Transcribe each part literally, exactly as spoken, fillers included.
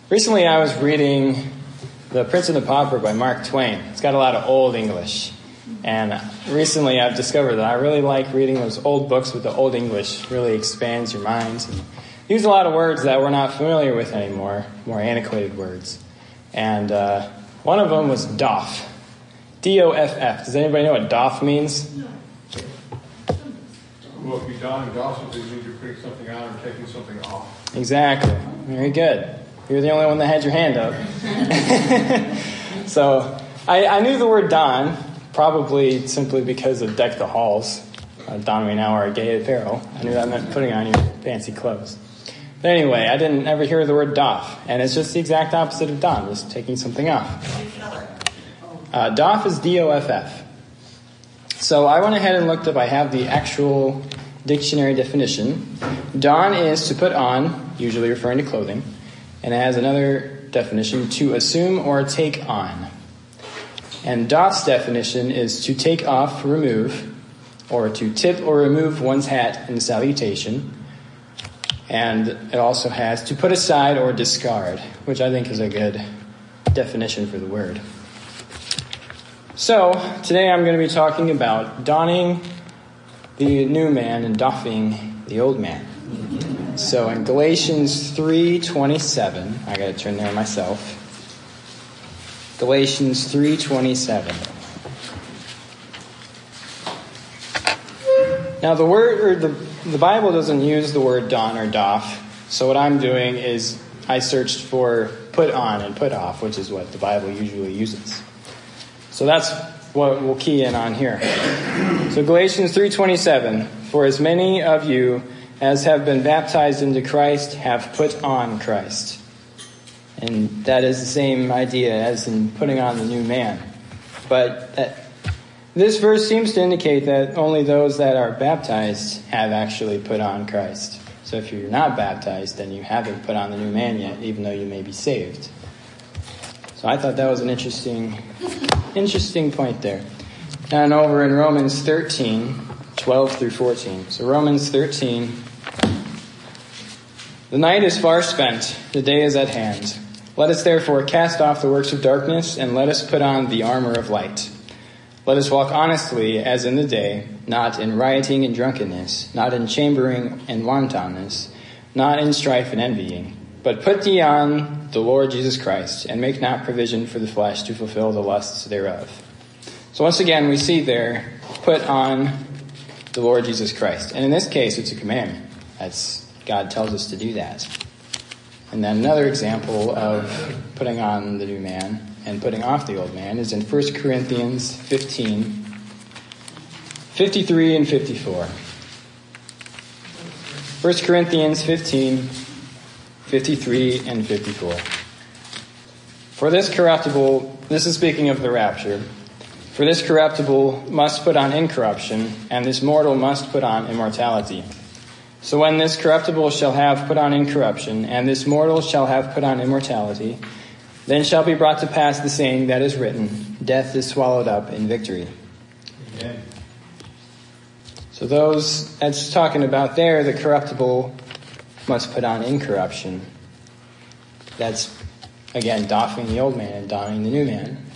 Recently I was reading The Prince and the Pauper by Mark Twain. It's got a lot of old English. And recently I've discovered that I really like reading those old books with the old English. It really expands your minds. And use a lot of words that we're not familiar with anymore, more antiquated words. And uh, one of them was doff. D O F F. Does anybody know what doff means? Well, if you don and doff something, it means you're putting something on or taking something off. Exactly. Very good. You're the only one that had your hand up. So, I, I knew the word don, probably simply because of Deck the Halls. Uh, don we now are gay apparel. I knew that meant putting on your fancy clothes. But anyway, I didn't ever hear the word doff. And it's just the exact opposite of don, just taking something off. Uh, doff is D O F F. So I went ahead and looked up, I have the actual dictionary definition. Don is to put on, usually referring to clothing. And it has another definition, to assume or take on. And doff's definition is to take off, remove, or to tip or remove one's hat in salutation. And it also has to put aside or discard, which I think is a good definition for the word. So, today I'm going to be talking about donning the new man and doffing the old man. So in Galatians three twenty-seven, I got to turn there myself. Galatians three twenty-seven. Now the word or the the Bible doesn't use the word don or doff. So what I'm doing is I searched for put on and put off, which is what the Bible usually uses. So that's what we'll key in on here. So Galatians three twenty-seven, for as many of you as have been baptized into Christ have put on Christ. And that is the same idea as in putting on the new man. But that, this verse seems to indicate that only those that are baptized have actually put on Christ. So if you're not baptized, then you haven't put on the new man yet, even though you may be saved. So I thought that was an interesting, interesting point there. And over in Romans thirteen, twelve through fourteen. So Romans thirteen. The night is far spent, the day is at hand. Let us therefore cast off the works of darkness, and let us put on the armor of light. Let us walk honestly as in the day, not in rioting and drunkenness, not in chambering and wantonness, not in strife and envying. But put ye on the Lord Jesus Christ, and make not provision for the flesh to fulfill the lusts thereof. So once again, we see there, put on the Lord Jesus Christ. And in this case, it's a commandment. That's God tells us to do that. And then another example of putting on the new man and putting off the old man is in First Corinthians fifteen, fifty-three and fifty-four. First Corinthians fifteen, fifty-three and fifty-four. For this corruptible, this is speaking of the rapture, for this corruptible must put on incorruption, and this mortal must put on immortality. So when this corruptible shall have put on incorruption, and this mortal shall have put on immortality, then shall be brought to pass the saying that is written, death is swallowed up in victory. Amen. So those that's talking about there, the corruptible must put on incorruption. That's, again, doffing the old man and donning the new man.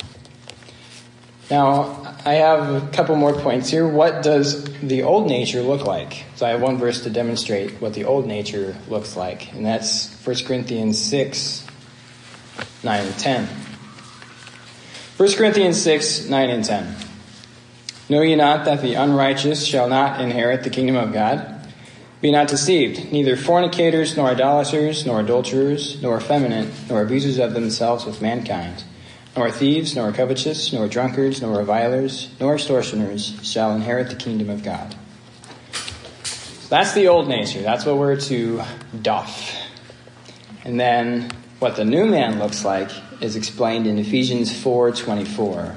Now, I have a couple more points here. What does the old nature look like? So I have one verse to demonstrate what the old nature looks like, and that's First Corinthians six, nine and ten. First Corinthians six, nine and ten. Know ye not that the unrighteous shall not inherit the kingdom of God? Be not deceived, neither fornicators, nor idolaters, nor adulterers, nor effeminate, nor abusers of themselves with mankind, nor thieves, nor covetous, nor drunkards, nor revilers, nor extortioners shall inherit the kingdom of God. So that's the old nature. That's what we're to doff. And then what the new man looks like is explained in Ephesians four twenty-four.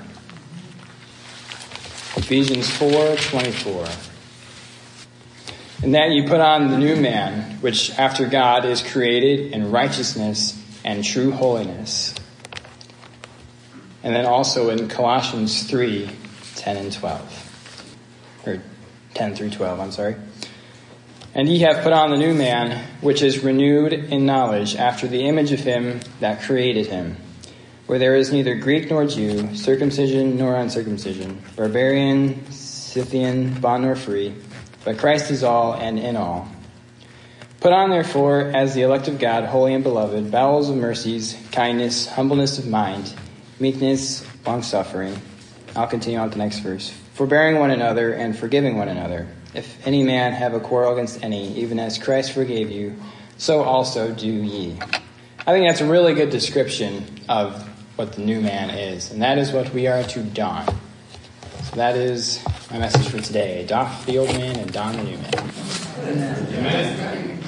Ephesians four twenty-four. And that you put on the new man, which after God is created in righteousness and true holiness. And then also in Colossians three, ten and twelve. Or ten through twelve, I'm sorry. And ye have put on the new man, which is renewed in knowledge after the image of him that created him, where there is neither Greek nor Jew, circumcision nor uncircumcision, barbarian, Scythian, bond nor free, but Christ is all and in all. Put on, therefore, as the elect of God, holy and beloved, bowels of mercies, kindness, humbleness of mind, meekness, long-suffering. I'll continue on to the next verse. Forbearing one another and forgiving one another. If any man have a quarrel against any, even as Christ forgave you, so also do ye. I think that's a really good description of what the new man is, and that is what we are to don. So that is my message for today. Doff the old man and don the new man. Amen.